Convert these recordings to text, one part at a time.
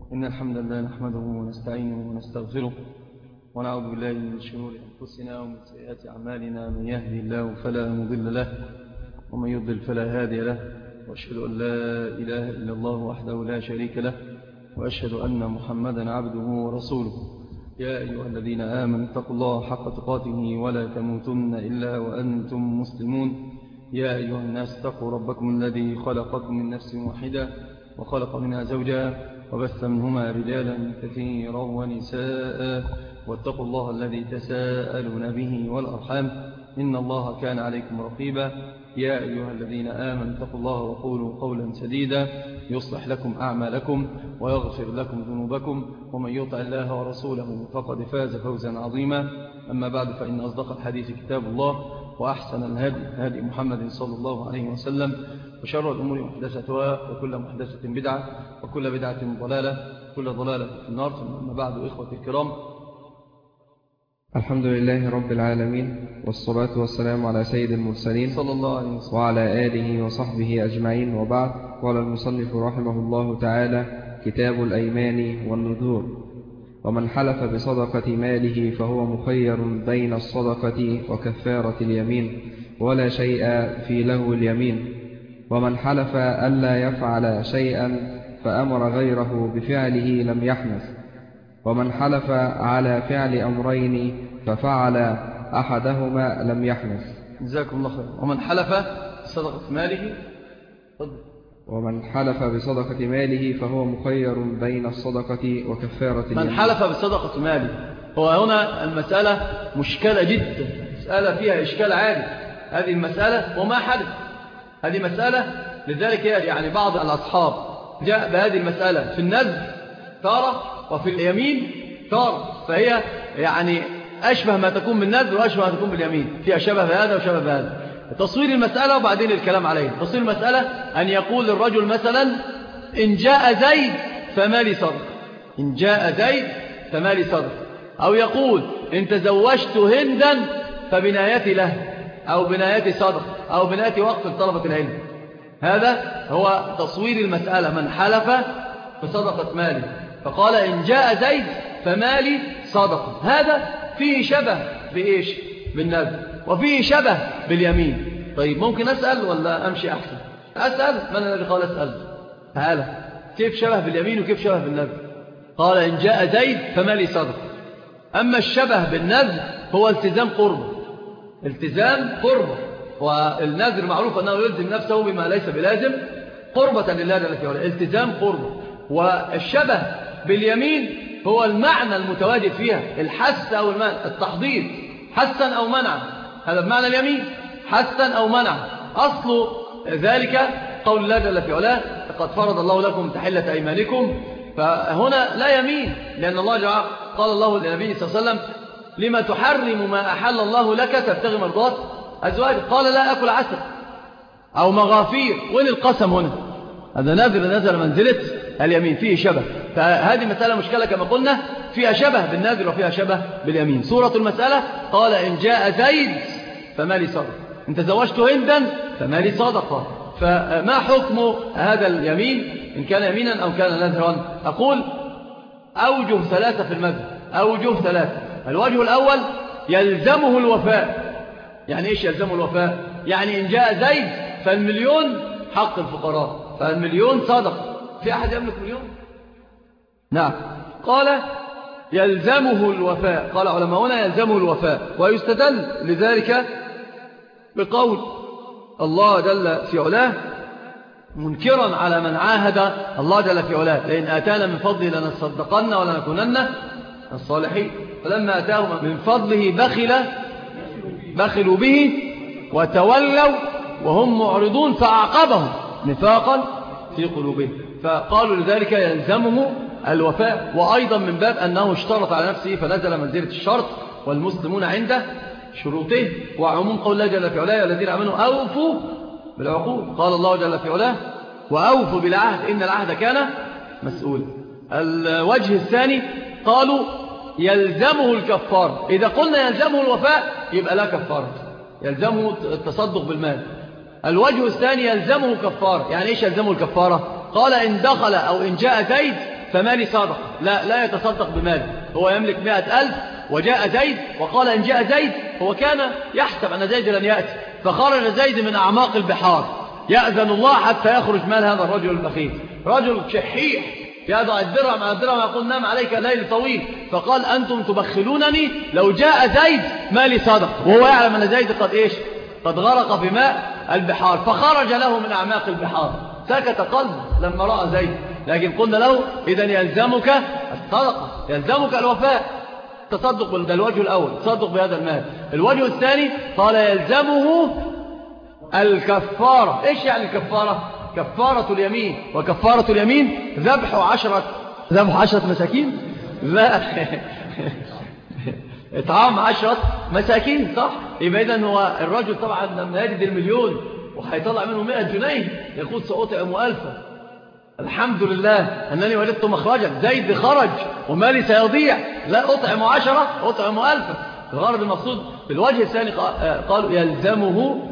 إن الحمد لله نحمده ونستعينه ونستغفره ونعوذ بالله من شرور أنفسنا ومن سيئات أعمالنا. من يهدي الله فلا مضل له ومن يضلل فلا هادي له، وأشهد أن لا إله إلا الله وحده لا شريك له، وأشهد أن محمدا عبده ورسوله. يا أيها الذين آمنوا اتقوا الله حق تقاته ولا تموتن إلا وأنتم مسلمون. يا أيها الناس اتقوا ربكم الذي خلقكم من نفس واحدة وخلق منها زوجها وبث منهما رجالا كثيرا ونساء، واتقوا الله الذي تساءلون به والأرحام إن الله كان عليكم رقيبا. يا أيها الذين آمنوا اتقوا الله وقولوا قولا سديدا يصلح لكم أعمالكم ويغفر لكم ذنوبكم، ومن يطع الله ورسوله فقد فاز فوزا عظيما. أما بعد، فإن أصدق الحديث كتاب الله، وأحسن الهدي هدي محمد صلى الله عليه وسلم، وشر الأمور محدثتها، وكل محدثة بدعة، وكل بدعة ضلالة، وكل ضلالة في النار. أما بعد، إخوتي الكرام، الحمد لله رب العالمين، والصلاة والسلام على سيد المرسلين صلى الله عليه وسلم وعلى آله وصحبه أجمعين، وبعد. قال المصنف رحمه الله تعالى: كتاب الأيمان والنذور. ومن حلف بصدقة ماله فهو مخير بين الصدقة وكفارة اليمين، ولا شيء في له اليمين. ومن حلف ألا يفعل شيئا فأمر غيره بفعله لم يحنث. ومن حلف على فعل أمرين ففعل أحدهما لم يحنث. جزاكم الله خير. ومن حلف بصدقة ماله ومن حلف بصدقة ماله فهو مخير بين الصدقة وكفارة اليمين. من حلف بصدقة ماله، هو هنا المسألة مشكلة جدا، مسألة فيها إشكال عالي. هذه المسألة وما حدث، هذه مسألة، لذلك يعني بعض الأصحاب جاء بهذه المسألة في النذر تارة وفي اليمين تارة، فهي يعني أشبه ما تكون بالنذر وأشبه ما تكون باليمين، فيها شبه بهذا وشبه بهذا. تصوير المسألة وبعدين الكلام عليه. تصوير المسألة أن يقول الرجل مثلا: إن جاء زيد فمالي صدق، إن جاء زيد فمالي صدق. أو يقول: إن تزوجت هندا فبنايتي له، أو بنايتي صدق، أو بنايتي وقف لطلبة العلم. هذا هو تصوير المسألة. من حلف بصدقة ماله فقال: إن جاء زيد فمالي صدقة، هذا فيه شبه بإيش؟ بالنذر، وفيه شبه باليمين. طيب، ممكن أسأل ولا أمشي أحسن؟ أسأل. من الذي قال أسأل؟ تعالى، كيف شبه باليمين وكيف شبه بالنذر؟ قال: إن جاء زيد فمالي صدقة. أما الشبه بالنذر هو التزام قربه، التزام قربه، والنذر معروف أنه يلزم نفسه بما ليس بلازم قربة لله جل وعلا، التزام قربه. والشبه باليمين هو المعنى المتواجد فيها، الحث أو المنع، التحضير، حثا أو منعا، هذا بمعنى اليمين، حثا أو منعا. أصل ذلك قول الله جل وعلا: قد فرض الله لكم تحلة أيمانكم. فهنا لا يمين، لأن الله جل قال الله للنبي صلى الله عليه وسلم: لما تحرم ما أحل الله لك تبتغي مرضات أزواجك؟ قال: لا أكل عسل أو مغافير. وين القسم هنا؟ هذا نذر منزلة اليمين، فيه شبه. فهذه مسألة مشكلة كما قلنا، فيها شبه بالنذر وفيها شبه باليمين. صورة المسألة: قال: إن جاء زيد فمالي صدقة، إن تزوجت هندا فمالي صدقة. فما حكم هذا اليمين إن كان يمينا أو كان نذرا؟ أقول أوجه ثلاثة في المذهب، أوجه ثلاثة. الوجه الأول: يلزمه الوفاء. يعني إيش يلزمه الوفاء؟ يعني إن جاء زيد فالمليون حق الفقراء، فالمليون صدقة. في أحد يملك مليون؟ نعم. قال: يلزمه الوفاء. قال علماؤنا: يلزمه الوفاء. ويستدل لذلك بقول الله جل في علاه منكرا على من عاهد الله جل في علاه: لئن آتانا من فضله لنصدقن ولنكونن الصالحين. فلما آتاهم من فضله بخلوا به وتولوا وهم معرضون فأعقبهم نفاقا في قلوبهم. فقالوا لذلك يلزمه الوفاء. وأيضا من باب أنه اشترط على نفسه فنزل منزلة الشرط، والمسلمون عنده شروطه. وعموم قول الله جل في علاه: الذين آمنوا أوفوا بالعقود. قال الله جل في علاه: وأوفوا بالعهد إن العهد كان مسؤولا. الوجه الثاني قالوا يلزمه الكفار. إذا قلنا يلزمه الوفاء يبقى لا كفارة، يلزمه التصدق بالمال. الوجه الثاني يلزمه كفارة. يعني إيش يلزمه الكفارة؟ قال: إن دخل أو إن جاء زيد فمالي صدق، لا يتصدق بمال، هو يملك 100,000 وجاء زيد وقال إن جاء زيد، هو كان يحسب أن زيد لن يأتي، فخرج زيد من أعماق البحار يأذن الله حتى يخرج مال هذا الرجل البخيل، رجل شحيح يضع الدرهم على الدرهم يقول نام عليك الليل طويل، فقال أنتم تبخلونني، لو جاء زيد مالي صدق، وهو يعلم أن زيد قد غرق في ماء البحار، فخرج له من أعماق البحار، سكت قلبه لما رأى زيد، لكن قلنا له إذن يلزمك الصدقة، يلزمك الوفاء، تصدق ده الوجه الأول، تصدق بهذا المال. الوجه الثاني قال يلزمه الكفارة. إيش يعني الكفارة؟ كفارة اليمين، وكفارة اليمين ذبح 10 مساكين، لا إطعام 10 مساكين، صح؟ يبقى إذن هو الرجل طبعا لما يجد المليون وهيطلع منه 100 جنيه يقول سأطعم 1000، الحمد لله أنني وجدت مخرجا، زيد خرج ومالي سيضيع، لا أطعم 10 أطعم 1000. الغرض المقصود بالوجه الثاني قالوا يلزمه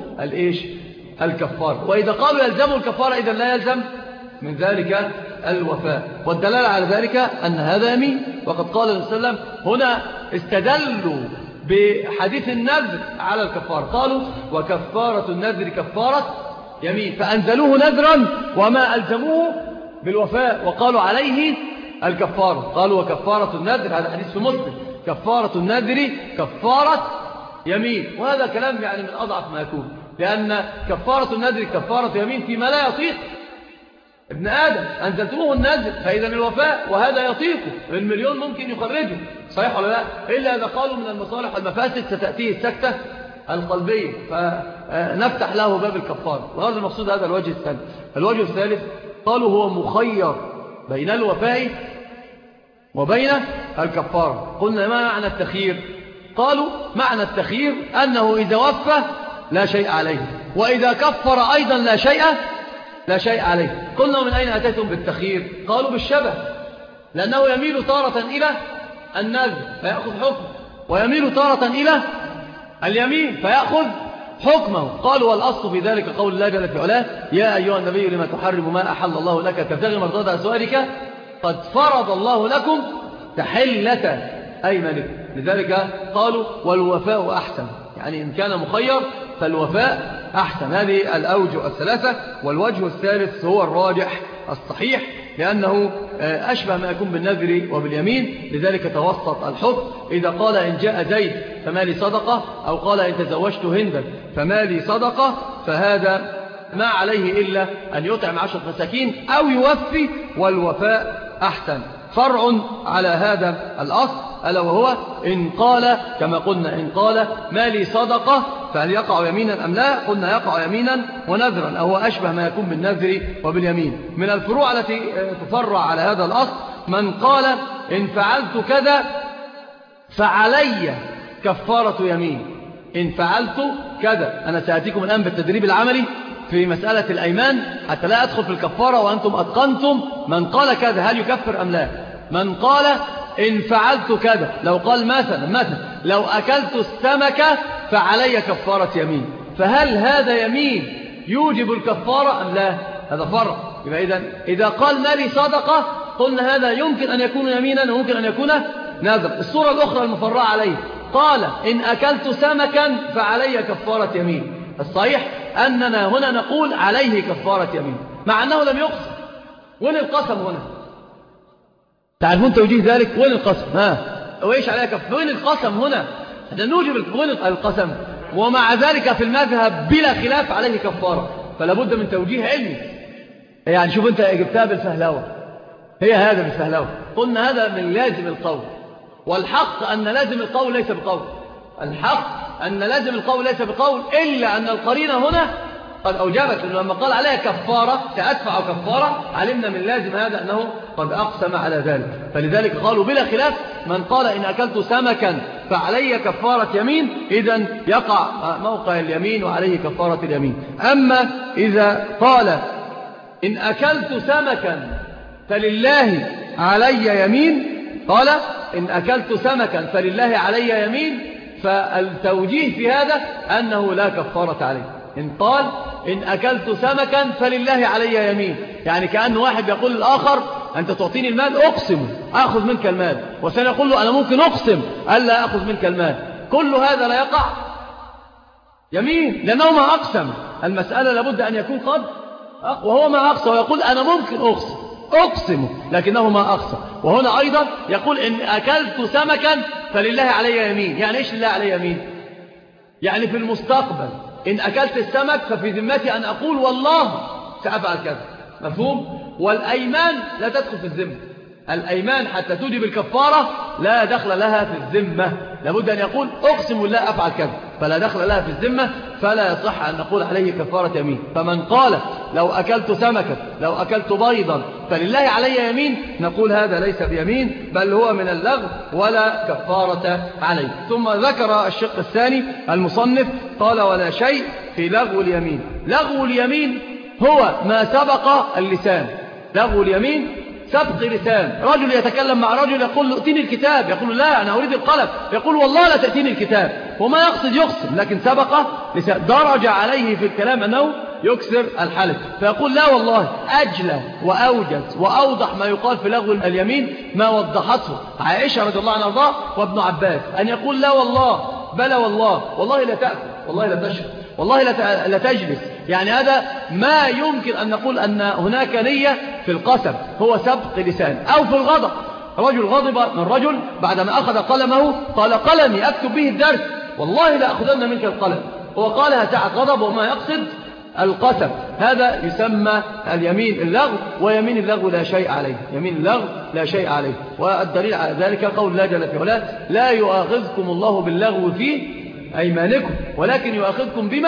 الكفارة، وإذا قالوا يلزمه الكفارة إذا لا يلزم من ذلك الوفاء، والدلالة على ذلك أن هذا يمين، وقد قال النبي صلى الله عليه وسلم هنا استدلوا بحديث النذر على الكفارة، قالوا وكفارة النذر كفارة يمين، فأنزلوه نذرا وما ألزموه بالوفاء وقالوا عليه الكفارة، قالوا وكفارة النذر، هذا حديث في مسلم، كفارة النذر كفارة يمين، وهذا كلام يعني من أضعف ما يكون، لأن كفارة النذر كفارة يمين فيما لا يطيق ابن آدم، أنزلتموه النذر فإذا الوفاء وهذا يطيقه، المليون ممكن يخرجه، صحيح ولا لا؟ إلا إذا قالوا من المصالح والمفاسد ستأتيه السكتة القلبية فنفتح له باب الكفارة، وهذا المقصود هذا الوجه الثاني. الوجه الثالث قالوا هو مخير بين الوفاء وبين الكفارة. قلنا ما معنى التخيير؟ قالوا معنى التخيير أنه إذا وفى لا شيء عليه، وإذا كفر أيضا لا شيء عليه. قلنا من أين أتيتم بالتخيير؟ قالوا بالشبه، لأنه يميل تارة إلى النذر فيأخذ حكم، ويميل تارة إلى اليمين فيأخذ حكمه. قالوا والأصل في ذلك قول الله جل في علاه يا أيها النبي لما تحرم ما أحل الله لك تبتغي مرضات أزواجك قد فرض الله لكم تحلة أيمانكم. لذلك قالوا والوفاء أحسن، يعني إن كان مخير فالوفاء أحسن. هذه الأوجه الثلاثة، والوجه الثالث هو الراجح الصحيح لأنه أشبه ما يكون بالنذر وباليمين، لذلك توسط الحكم. إذا قال إن جاء زيد فمالي صدقة، أو قال إن تزوجت هندا فمالي صدقة، فهذا ما عليه إلا أن يطعم 10 مساكين أو يوفي، والوفاء أحسن. فرع على هذا الأصل ألا وهو إن قال كما قلنا إن قال مالي صدقة فهل يقع يمينا أم لا؟ قلنا يقع يمينا ونذرا، أو أشبه ما يكون بالنذر وباليمين. من الفروع التي تفرع على هذا الأصل من قال إن فعلت كذا فعلي كفارة يمين، إن فعلت كذا. أنا سأتيكم الآن بالتدريب العملي في مسألة الأيمان حتى لا أدخل في الكفارة وأنتم أتقنتم من قال كذا هل يكفر أم لا. من قال إن فعلت كذا، لو قال مثلا لو أكلت السمك فعلي كفارة يمين، فهل هذا يمين يوجب الكفارة أم لا؟ هذا فرق. يبقى إذا قال مالي صدقة قلنا هذا يمكن أن يكون يمينا وممكن أن يكون نذر. الصورة الأخرى المفرعة عليه قال إن أكلت سمكا فعلي كفارة يمين. الصحيح أننا هنا نقول عليه كفارة يمين مع أنه لم يقسم. وين القسم هنا؟ تعرفون توجيه ذلك؟ وين القسم؟ وإيش عليه كفارة؟ وين القسم هنا؟ نوجب وين القسم؟ ومع ذلك في المذهب بلا خلاف عليه كفارة، فلا بد من توجيه علمي. يعني شوف أنت جبتها بالفهلوة، هي هذا بالفهلوة. قلنا هذا من لازم القول، والحق أن لازم القول ليس بقول. الحق أن لازم القول ليس بقول، إلا أن القرينة هنا قد أوجبت، لما قال عليها كفارة سأدفع كفارة علمنا من لازم هذا أنه قد أقسم على ذلك. فلذلك قالوا بلا خلاف من قال إن أكلت سمكا فعلي كفارة يمين، إذن يقع موقع اليمين وعليه كفارة اليمين. أما إذا قال إن أكلت سمكا فلله علي يمين، قال إن أكلت سمكا فلله علي يمين، فالتوجيه في هذا أنه لا كفارة عليه. إن قال إن أكلت سمكا فلله علي يمين، يعني كأن واحد يقول للآخر أنت تعطيني المال أقسم أخذ منك المال، والثاني يقول له أنا ممكن أقسم ألا أخذ منك المال. كل هذا لا يقع يمين لأنه ما أقسم. المسألة لابد أن يكون قد وهو ما أقسم، ويقول أنا ممكن أقسم لكنه ما أقسم. وهنا أيضا يقول إن أكلت سمكا فلله علي يمين. يعني إيش لله علي يمين؟ يعني في المستقبل إن أكلت السمك ففي ذمتي أن أقول والله سأفعل كذا. مفهوم؟ والأيمان لا تدخل في الذمة. الأيمان حتى توجب الكفارة لا دخل لها في الذمة، لابد أن يقول أقسم بالله أفعل كذا، فلا دخل لها في الذمة، فلا يصح أن نقول عليه كفارة يمين. فمن قال لو أكلت سمكة لو أكلت بيضا فلله علي يمين، نقول هذا ليس بيمين بل هو من اللغو ولا كفارة عليه. ثم ذكر الشق الثاني المصنف قال ولا شيء في لغو اليمين. لغو اليمين هو ما سبق اللسان. لغو اليمين سبق لسان. رجل يتكلم مع رجل يقول له ائتني الكتاب، يقول له لا أنا أريد القلم، يقول والله لا تأتيني الكتاب، وما يقصد يقسم لكن سبق لسان. درج عليه في الكلام أنه يكسر الحلف، فيقول لا والله. أجلى وأوجز وأوضح ما يقال في لغو اليمين ما وضحته عائشة رضي الله عنها وارضاها وابن عباس، أن يقول لا والله بلى والله، والله لا تأكل، والله لا تشرب، والله لا تجلس. يعني هذا ما يمكن أن نقول أن هناك نية في القسم، هو سبق لسان. أو في الغضب، رجل غضب من رجل بعدما أخذ قلمه قال قلمي أكتب به الدرس، والله لا أخذن منك القلم، هو قالها ساعة غضب وما يقصد القسم. هذا يسمى اليمين اللغو، ويمين اللغو لا شيء عليه. يمين اللغو لا شيء عليه. والدليل على ذلك قول الله جل في علاه لا يؤاخذكم الله باللغو في أيمانكم ولكن يؤاخذكم بما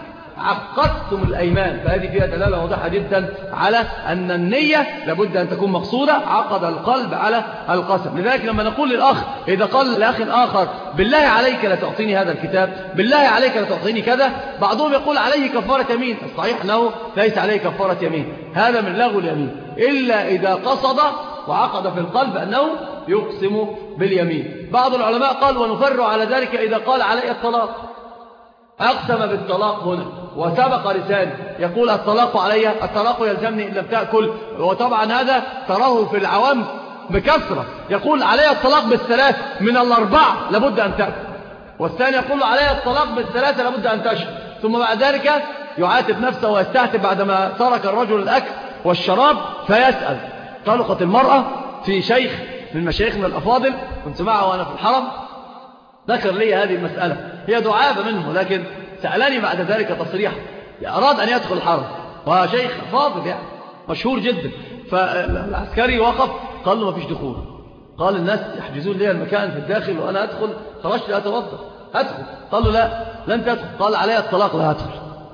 عقدتم الأيمان. فهذه فيها دلالة واضحة جدا على أن النية لابد أن تكون مقصودة، عقد القلب على القسم. لذلك لما نقول للأخ إذا قال لأخ آخر بالله عليك لا تعطيني هذا الكتاب، بالله عليك لا تعطيني كذا، بعضهم يقول عليه كفارة يمين. الصحيح أنه ليس عليه كفارة يمين، هذا من لغو اليمين، إلا إذا قصد وعقد في القلب أنه يقسم باليمين. بعض العلماء قال ونفر على ذلك إذا قال علي الطلاق، أقسم بالطلاق هنا وسبق لسانه يقول الطلاق علي، الطلاق يلزمني إن لم تأكل. وطبعا هذا تراه في العوام بكثرة، يقول علي الطلاق بالثلاث من الأربعة لابد أن تأكل، والثاني يقول علي الطلاق بالثلاثة لابد أن تشرب، ثم بعد ذلك يعاتب نفسه ويستعتب بعدما ترك الرجل الأكل والشراب فيسأل. طلقت المرأة في شيخ من مشايخنا الأفاضل كنت معه وأنا في الحرم، ذكر لي هذه المسألة، هي دعابة منه لكن سألني بعد ذلك تصريحا، أراد أن يدخل الحرم وشيخ فاضل يعني مشهور جدا، فالعسكري وقف قال له ما فيش دخول، قال الناس يحجزون لي المكان في الداخل وأنا أدخل، خرجت أتوضأ أدخل، قال له لا لن تدخل، قال علي الطلاق لا أدخل.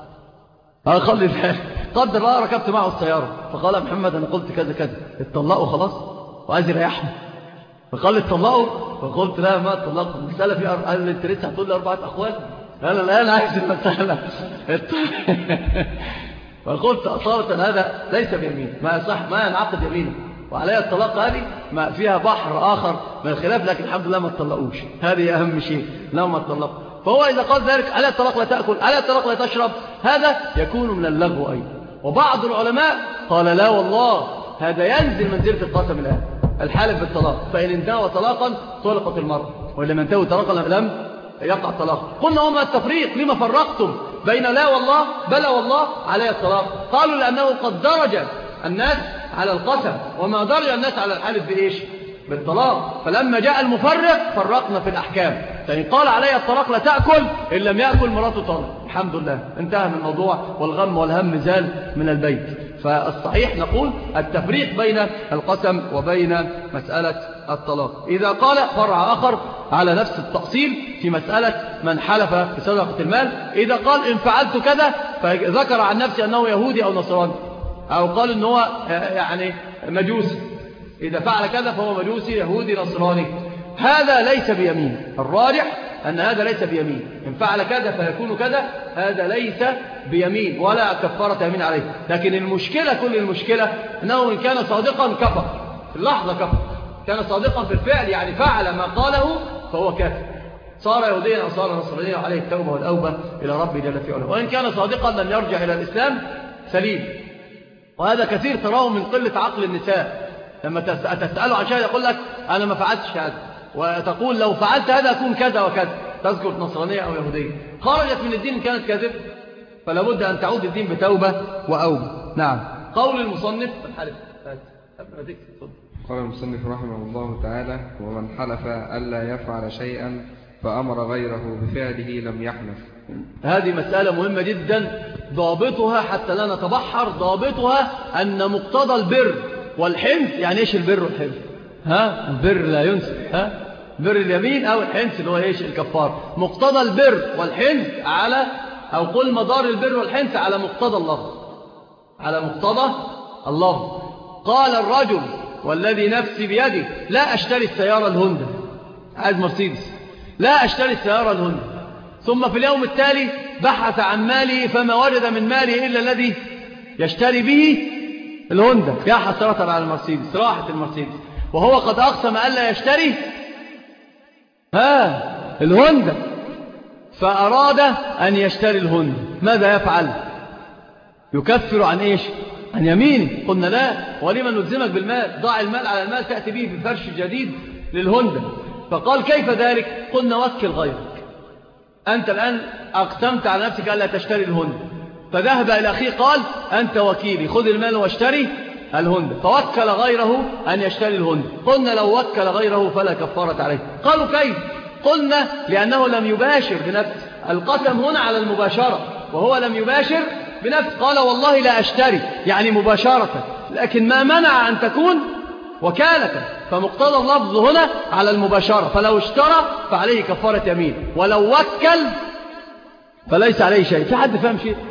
قال لي قدر الله ركبت معه السيارة فقال محمد أنا قلت كذا كذا، اتطلقوا خلاص وعايز يريحهم، فقال لي اتطلقوا، فقلت لا ما اتطلقوا، المسألة في قال لي انت لسه هتقول لي 4 أخوات، أنا الآن عايز المسألة فقلت أصالة هذا ليس بيمين، ما يصح ما ينعقد يمينه، وعليها الطلاق هذه ما فيها بحر آخر من الخلاف، لكن الحمد لله ما اتطلقوش، هذه أهم شيء لا ما اتطلقوا. فهو إذا قال ذلك عليها الطلاق لا تأكل، عليها الطلاق لا تشرب، هذا يكون من اللغو أيضا. وبعض العلماء قال لا والله هذا ينزل منزلة القسم الآن، الحالف بالطلاق، فإن انتهى طلاقا طلقت المرأة، وإن انتهى طلاقا لم يقع الطلاق. قلنا وما التفريق، لما فرقتم بين لا والله بلا والله عليه الطلاق؟ قالوا لأنه قد درج الناس على القسم وما درج الناس على الحالف بإيش؟ بالطلاق، فلما جاء المفرق فرقنا في الأحكام، يعني قال علي الطلاق لا تأكل إن لم يأكل مراته طلاق، الحمد لله انتهى من الموضوع والغم والهم زال من البيت. فالصحيح نقول التفريق بين القسم وبين مسألة الطلاق. إذا قال فرع آخر على نفس التأصيل في مسألة من حلف بصدقة المال، إذا قال إن فعلت كذا فذكر عن نفسه أنه يهودي أو نصراني، أو قال أنه يعني مجوسي، إذا فعل كذا فهو مجوسي يهودي نصراني، هذا ليس بيمين. الراجح أن هذا ليس بيمين، إن فعل كذا فيكون كذا، هذا ليس بيمين ولا كفارة يمين عليه. لكن المشكلة كل المشكلة أنه إن كان صادقا كفر في اللحظة، كفر كان صادقا في الفعل يعني فعل ما قاله فهو كافر، صار يهوديا أو صار نصرانيا وعليه التوبة والأوبة إلى ربي جل في علاه. وإن كان صادقا لم يرجع إلى الإسلام سليم. وهذا كثير تراه من قلة عقل النساء، لما تسأله عن شيء يقول لك أنا ما فعلتش هذا، وتقول لو فعلت هذا أكون كذا وكذا، تذكر نصرانية أو يهودية، خرجت من الدين كانت كاذبة، فلا بد أن تعود الدين بتوبة وأوبة. نعم. قول المصنف قال المصنف رحمه الله تعالى: ومن حلف ألا يفعل شيئا فأمر غيره بفعله لم يحنث. هذه مسألة مهمة جدا، ضابطها حتى لا نتبحر، ضابطها أن مقتضى البر والحنث. يعني إيش البر والحنث؟ البر لا ينسى، بر اليمين أو الحنث اللي هو إيش الكفار. مقتضى البر والحنث على، أو قل مدار البر والحنث على مقتضى اللفظ، على مقتضى اللفظ. قال الرجل والذي نفسي بيده لا أشتري السيارة الهوندا، عايز مرسيدس، لا أشتري السيارة الهوندا. ثم في اليوم التالي بحث عن ماله فما وجد من ماله إلا الذي يشتري به الهوندا. يا حسرة على المرسيدس، راحت المرسيدس وهو قد أقسم ألا يشتري الهوندا، فأراد أن يشتري الهوندا. ماذا يفعل؟ يكفر عن إيش؟ عن يمينه. قلنا لا، ولما نلزمك بالمال؟ ضع المال على المال تأتي به بفرش جديد للهوندا. فقال كيف ذلك؟ قلنا وكل غيرك. أنت الآن أقسمت على نفسك ألا تشتري الهوندا، فذهب إلى أخيه قال أنت وكيلي، خذ المال واشتري الهوندا، فوكل غيره أن يشتري الهوندا. قلنا لو وكل غيره فلا كفارة عليه. قالوا كيف؟ قلنا لأنه لم يباشر بنفسه، القسم هنا على المباشرة وهو لم يباشر بنفسه. قال والله لا أشتري، يعني مباشرة، لكن ما منع أن تكون وكالة، فمقتضى اللفظ هنا على المباشرة. فلو اشترى فعليه كفارة يمين، ولو وكل فليس عليه شيء. في حد فهم شيء؟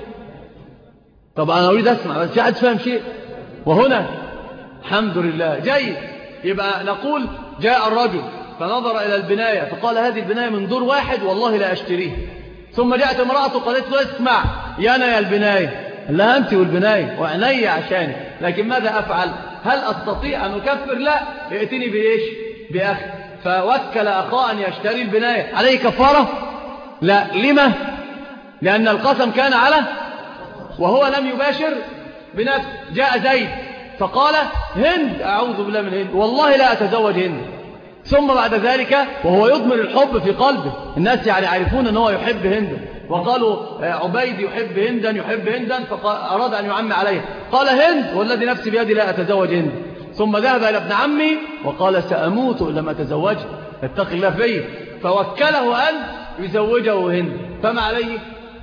طب أنا أريد أسمع، بس في حد فهم شيء؟ وهنا الحمد لله جيد. يبقى نقول جاء الرجل فنظر إلى البناية فقال هذه البناية من دور واحد والله لا أشتريه. ثم جاءت امرأته قالت له اسمع يا أنا يا البناية، لا أنت والبناية وعنية عشاني، لكن ماذا أفعل؟ هل أستطيع أن أكفر؟ لا، ائتني بإيش؟ بأخي. فوكل أخاه أن يشتري البناية، عليه كفارة؟ لا. لما؟ لأن القسم كان على وهو لم يباشر بنفسه. جاء زيد فقال هند، أعوذ بالله من هند، والله لا أتزوج هند. ثم بعد ذلك وهو يضمر الحب في قلبه، الناس يعني يعرفون أنه يحب هندا، وقالوا عبيد يحب هندا يحب هندا، فأراد أن يعمي عليه، قال هند والذي نفسي بيدي لا أتزوج هند. ثم ذهب إلى ابن عمي وقال سأموت إن لم أتزوج، اتق الله فيه، فوكله أن يزوجه هند. فما عليه؟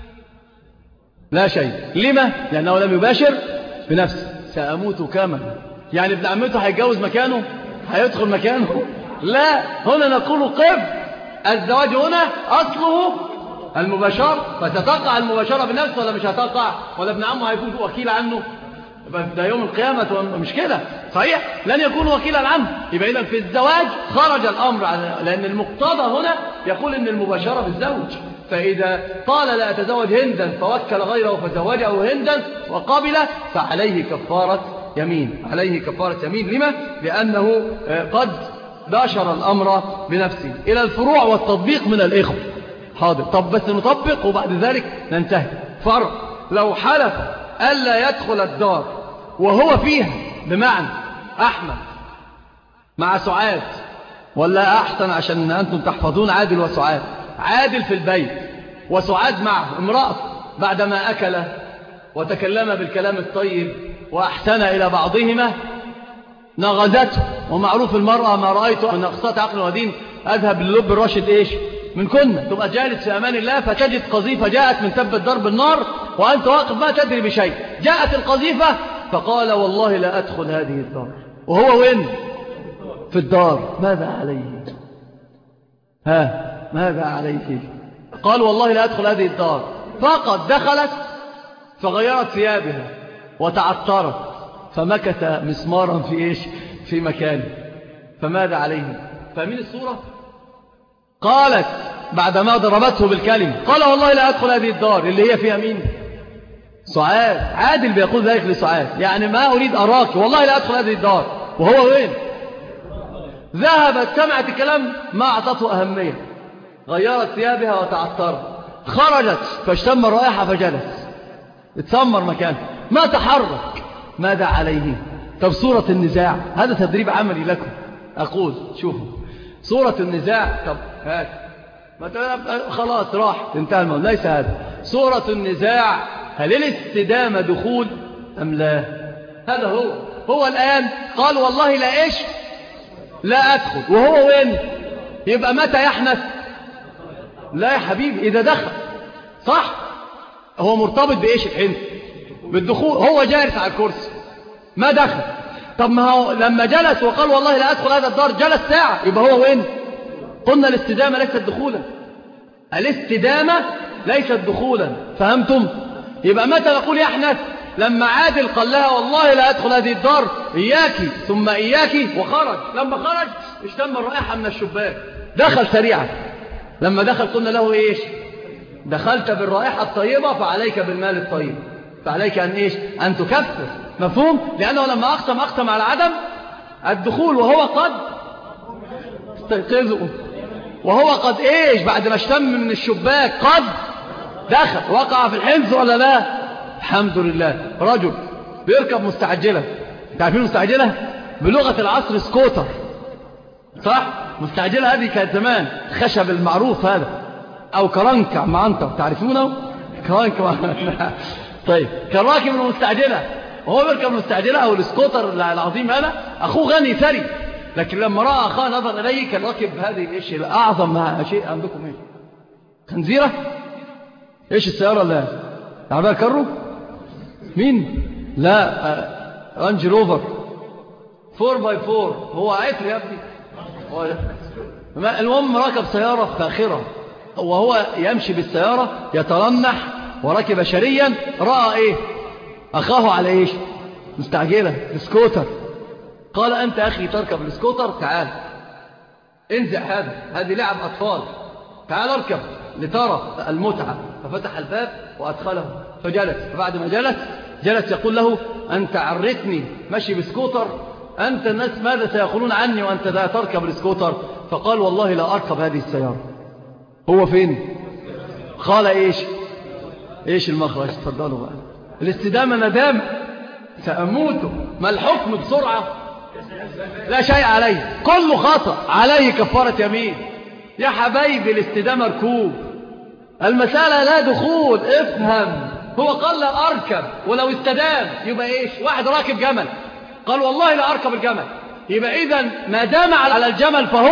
لا شيء. لما؟ لأنه لم يباشر بنفسه. سأموت كما، يعني ابن عمته هيتجوز مكانه؟ هيدخل مكانه؟ لا. هنا نقول قف، الزواج هنا أصله المباشرة، فتتقع المباشرة بنفسه ولا مش هتقع؟ ولا ابن عمه هيكون وكيل عنه؟ ده يوم القيامة مش كده صحيح، لن يكون وكيلا عنه. يبقى إذن في الزواج خرج الأمر لأن المقتضى هنا يقول إن المباشرة بالزوج. فإذا قال لا أتزوج هندا فوكل غيره فزوجه هندا وقبل فعليه كفارة يمين، عليه كفارة يمين. لما؟ لأنه قد باشر الأمر بنفسه. إلى الفروع والتطبيق من الإخوة. حاضر، طب بس نطبق وبعد ذلك ننتهي. فرق: لو حلف ألا يدخل الدار وهو فيها، بمعنى أحمد مع سعاد، ولا أحسن عشان أنتم تحفظون عادل وسعاد، عادل في البيت وسعاد معه امرأة، بعدما أكل وتكلم بالكلام الطيب وأحسن إلى بعضهما نغزته. ومعروف المرأة ما رأيت من أقساط عقل ودين أذهب للب الراشد إيش من كنا. تبقى جالس في أمان الله فتجد قذيفة جاءت من تبت ضرب النار وأنت واقف ما تدري بشيء. جاءت القذيفة فقال والله لا أدخل هذه الدار، وهو وين؟ في الدار. ماذا عليه؟ ماذا عليه؟ قال والله لا أدخل هذه الدار. فقد دخلت فغيرت ثيابها وتعطرت فمكث مسمارا في إيش؟ في مكانه. فماذا عليه؟ فمن الصورة؟ قالت بعدما ضربته بالكلمة قال والله لا أدخل هذه الدار، اللي هي فيها مين؟ سعاد. عادل بيقول ذلك لسعاد، يعني ما أريد أراك، والله لا أدخل هذه الدار. وهو وين؟ ذهبت سمعت الكلام ما أعطته أهمية، غيرت ثيابها وتعطرت، خرجت فاشتم الرائحة فجلس، اتسمر مكانه، ما تحرك، ماذا عليه؟ طب سورة النزاع، هذا تدريب عملي لكم. أقول شوفوا سورة النزاع، طب هات خلاص راح انتهى الموضوع، ليس هذا. سورة النزاع هل الاستدامة دخول أم لا؟ هذا هو الآن قال والله لا إيش لا أدخل، وهو وين؟ يبقى متى يحنث؟ لا يا حبيبي إذا دخل، صح؟ هو مرتبط بإيش الحنث؟ بالدخول. هو جالس على الكرسي ما دخل، طب ما هو لما جلس وقال والله لا أدخل هذا الدار جلس ساعة، يبقى هو وين؟ قلنا الاستدامة ليست دخولا، الاستدامة ليست دخولا، فهمتم؟ يبقى متى نقول يحنث؟ لما عادل قال لها والله لا أدخل هذه الدار، إياكي ثم إياكي، وخرج. لما خرج اشتم الرائحة من الشباك، دخل سريعا. لما دخل قلنا له إيش؟ دخلت بالرائحة الطيبة فعليك بالمال الطيب، فعليك أن إيش؟ أن تكفر. مفهوم؟ لأنه لما أقسم على عدم الدخول وهو قد استيقظوا، وهو قد إيش؟ بعد ما اشتم من الشباك قد دخل، وقع في الحنث ولا لا؟ الحمد لله. رجل بيركب مستعجلة، تعرفين مستعجلة؟ بلغة العصر سكوتر، صح؟ مستعجلة هذه كانت زمان خشب المعروف هذا، أو كرنكة معنطة، تعرفونه؟ كرنكة طيب كان راكب المستعجلة، وهو بيركب المستعجلة أو السكوتر العظيم هذا، أخوه غني ثري، لكن لما رأى أخاه نظر إليه كان راكب هذه الإيش الأعظم شيء عندكم إيه؟ خنزيرة؟ إيش السيارة اللي تعبها كرو؟ مين؟ لا رانج روفر 4x4. هو عطر يا ابني. المهم راكب سيارة فاخرة، وهو يمشي بالسيارة يترنح، وركب شريا، رأى ايه؟ اخاه على ايش؟ مستعجلة السكوتر. قال انت اخي تركب السكوتر، تعال انزع هذه لعب اطفال، تعال اركب لترى المتعة. ففتح الباب وادخله فجلس. فبعد ما جلس يقول له انت عرتني مشي بسكوتر، أنت الناس ماذا سيقولون عني وأنت لا تركب السكوتر؟ فقال والله لا أركب هذه السيارة. هو فين؟ قال إيش المخرج؟ تفضلوا بقى. الاستدامة ندام، سأموت. ما الحكم بسرعة؟ لا شيء عليه، كله خطأ، عليه كفارة يمين. يا حبايبي الاستدامة ركوب، المسألة لا دخول. افهم، هو قال لا أركب، ولو استدام يبقى إيش؟ واحد راكب جمل قال والله لا أركب الجمل، يبقى إذن ما دام على الجمل فهو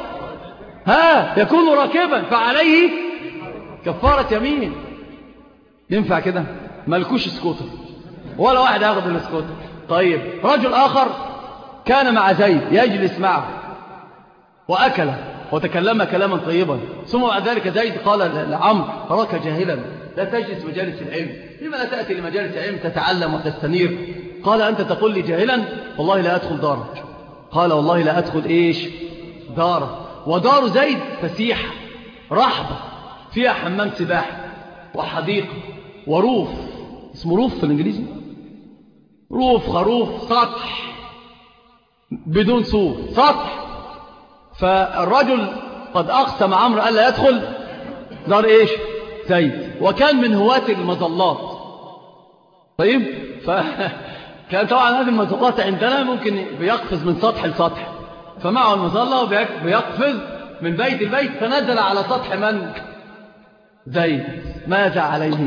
يكون راكبا، فعليه كفارة يمين. ينفع كده؟ ملكوش سكوتر ولا واحد ياخذ السكوتر. طيب رجل آخر كان مع زيد يجلس معه وأكل وتكلم كلاما طيبا، ثم بعد ذلك زيد قال لعمرو أراك جاهلا لا تجلس مجالس العلم، لما لا تأتي لمجالس العلم تتعلم وتستنير؟ قال أنت تقول لي جاهلا، والله لا أدخل دارك. قال والله لا أدخل إيش؟ دارك. ودار زيد فسيحة رحبة فيها حمام سباحة وحديقة وروف، اسمه روف في الإنجليزي، روف خروف، سطح بدون سور، سطح. فالرجل قد أقسم عمرو ألا يدخل دار إيش؟ زيد، وكان من هواة المظلات. طيب كان طبعا هذه المظلات عندنا ممكن بيقفز من سطح لسطح، فمعه المظلة وبيقفز من بيت البيت، فنزل على سطح من؟ زيد. ماذا عليه؟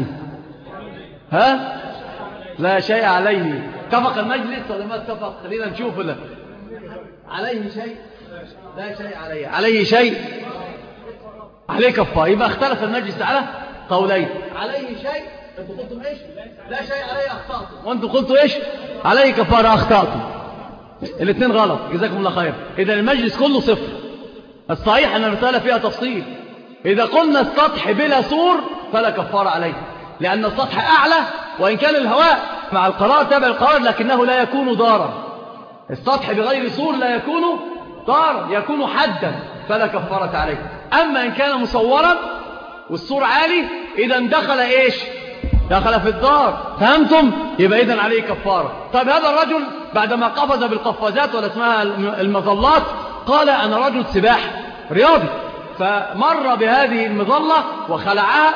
لا شيء عليه. اتفق المجلس ولا ما اتفق؟ خلينا نشوف. لا عليه شيء، لا شيء عليه. عليه شيء، عليه كفارة. يبقى اختلف المجلس على قولين، عليه شيء، انتوا قلتم ايش؟ لا شيء عليه، اخطأتم. وانتوا قلتوا ايش؟ عليه كفارة، اخطأتم. الاثنين غلط، جزاكم الله خير. اذا المجلس كله صفر. الصحيح ان الرسالة فيها تفصيل. اذا قلنا السطح بلا سور فلا كفارة عليه، لان السطح اعلى، وان كان الهواء مع القرار تابع القرار لكنه لا يكون دارا. السطح بغير سور لا يكون دارا، يكون حدا، فلا كفارة عليه. اما ان كان مصورا والسور عالي، اذا دخل ايش؟ دخل في الدار. فهمتم؟ يبقى اذن عليه كفارة. طيب هذا الرجل بعدما قفز بالقفازات ولا اسمها المظلات، قال انا رجل سباحة رياضي، فمر بهذه المظلة وخلعها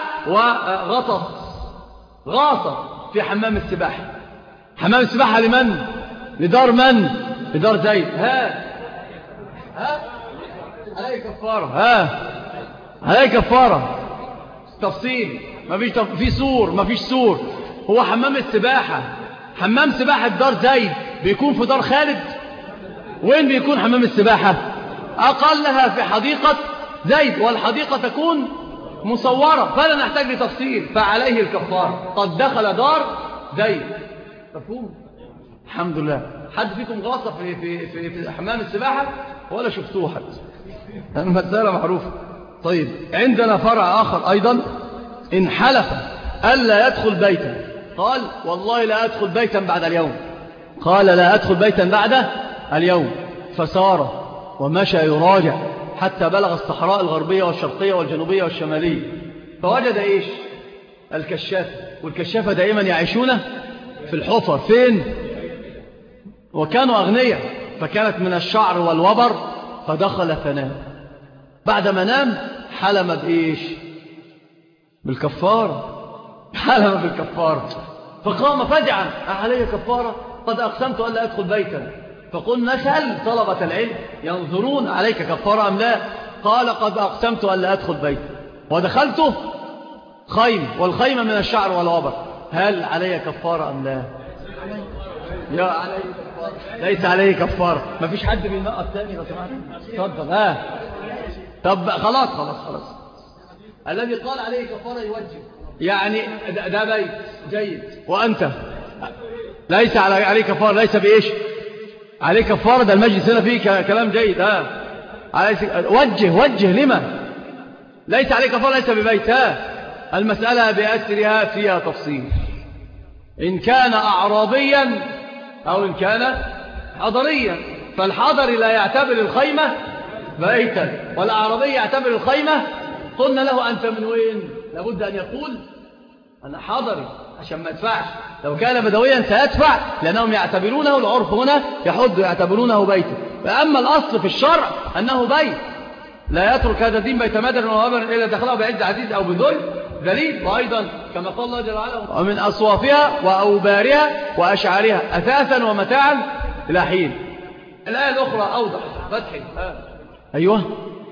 غاص في حمام السباحة. حمام السباحة لمن؟ لدار من؟ لدار زيد. عليه كفارة. عليه كفارة. تفصيل، ما فيش سور. هو حمام السباحة، حمام سباحة دار زيد بيكون في دار خالد؟ وين بيكون حمام السباحة؟ أقلها في حديقة زيد، والحديقة تكون مصورة، فلا نحتاج لتفصيل. فعليه الكفارة، قد دخل دار زيد. مفهوم؟ الحمد لله. حد فيكم غاصة في حمام السباحة ولا شفتوه حد؟ المسألة معروفة. طيب، عندنا فرع آخر أيضا، إن حلف ألا يدخل بيتا، قال والله لا أدخل بيتا بعد اليوم، قال لا أدخل بيتا بعد اليوم، فسار ومشى يراجع حتى بلغ الصحراء الغربية والشرقية والجنوبية والشمالية، فوجد إيش؟ الكشافة. والكشافة دائما يعيشون في الحفر. فين؟ وكانوا أغنياء، فكانت من الشعر والوبر، فدخل فنام. بعدما نام حلم بإيش؟ بالكفارة. حلم بالكفارة، فقام فجعا: علي كفارة؟ قد أقسمت ألا أدخل بيتا. فقلنا: سأل طلبة العلم ينظرون عليك كفارة أم لا؟ قال: قد أقسمت ألا أدخل بيتا ودخلته خيم، والخيمة من الشعر والوبر، هل علي كفارة أم لا؟ يا علي كفارة. ليس عليه كفارة. ما فيش حد بينقط تاني لو سمحت؟ اتفضل. طب خلاص. الذي قال عليه كفارة يوجه، يعني ده بيت جيد، وأنت ليس عليه كفارة. ليس بإيش عليه كفارة؟ ده المجلس هنا فيه كلام جيد. وجه لما ليس عليه كفارة؟ ليس ببيت. المسألة بأسرها فيها تفصيل. إن كان أعرابيا أو إن كان حضريا، فالحضري لا يعتبر الخيمة بيتا، والأعرابي يعتبر الخيمة. قلنا له: أنت من وين؟ لابد أن يقول: أنا حضري، عشان ما أدفعش. لو كان بدويا سيدفع، لأنهم يعتبرونه، العرف هنا يحد يعتبرونه بيتا. فأما الأصل في الشرع أنه بيت، لا يترك هذا الدين بيت مدر ووبر إلا دخله بعز عزيز أو بذل ذليل. وأيضا كما قال الله جل وعلا: ومن أصوافها وأوبارها وأشعارها أثاثا ومتاعا إلى حين. الآية الأخرى أوضح فتحي. أيوه.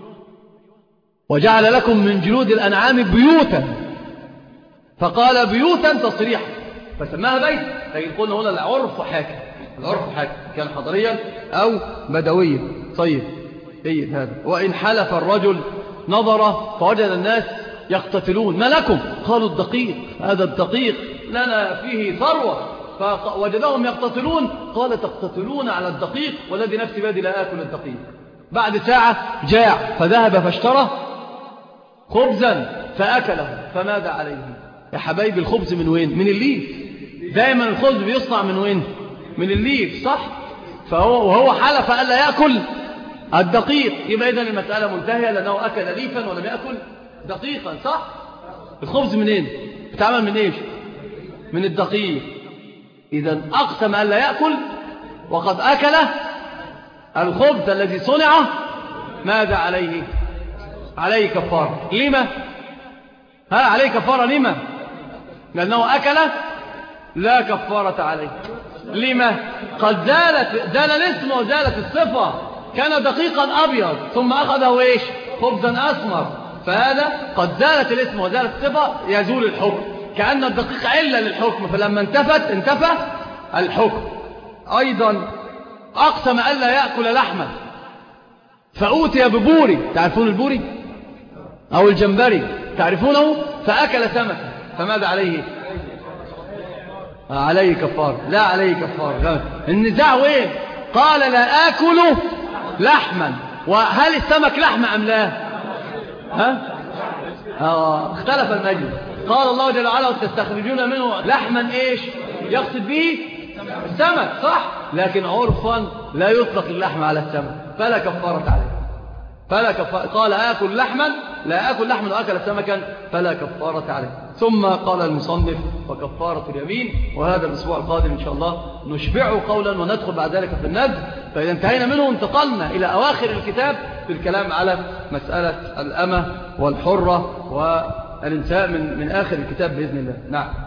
وجعل لكم من جلود الأنعام بيوتا، فقال بيوتا تصريحا فسماها بيت. لكن قلنا هنا العرف حاكم، كان حضريا أو بدويا. طيب هذا. وإن حلف الرجل نظر فوجد الناس يقتتلون: ما لكم؟ قالوا: الدقيق، هذا الدقيق لنا فيه ثروة. فوجدهم يقتتلون، قال: تقتتلون على الدقيق والذي نفسي بيدي لا آكل الدقيق. بعد ساعة جاع فذهب فاشترى خبزا فأكله، فماذا عليه؟ يا حبايبي، الخبز من وين؟ من الليف. دائما الخبز بيصنع من وين؟ من الليف، صح؟ وهو حلف ألا يأكل الدقيق، يبقى إذن المسألة منتهية، لأنه أكل ليفا ولم يأكل دقيقا، صح؟ الخبز منين؟ بتعمل من إيش؟ من الدقيق. إذن أقسم ألا يأكل وقد أكل الخبز الذي صنع، ماذا عليه؟ عليه كفارة. لما؟ عليه كفارة لما؟ لأنه أكل، لا كفارة عليه. لما؟ قد زال الاسم وزالت الصفة. كان دقيقا أبيض ثم أخذه إيش؟ خبزا أسمر، فهذا قد زالت الاسم وزالت الصفة، يزول الحكم. كأن الدقيق علة للحكم، فلما انتفى الحكم. أيضا أقسم ألا يأكل لحما فأوتي ببوري، تعرفون البوري أو الجمبري، تعرفونه؟ فأكل سمكة، فماذا عليه؟ عليه كفارة. لا عليه كفارة. النزاع وين؟ قال: لا آكل لحما. وهل السمك لحم أم لا؟ اختلف المجلس. قال الله جل وعلا: وتستخرجون منه لحما إيش؟ يقصد به السمك، صح؟ لكن عرفا لا يطلق اللحم على السمك، فلا كفارة عليه. قال: آكل لحما لا أكل لحما وأكل سمكا فلا كفارة عليه. ثم قال المصنف وكفارة اليمين، وهذا الأسبوع القادم إن شاء الله نشبعه قولا وندخل بعد ذلك في النذر. فإذا انتهينا منه انتقلنا إلى أواخر الكتاب في الكلام على مسألة الأمة والحرة والإنساء من آخر الكتاب بإذن الله. نعم.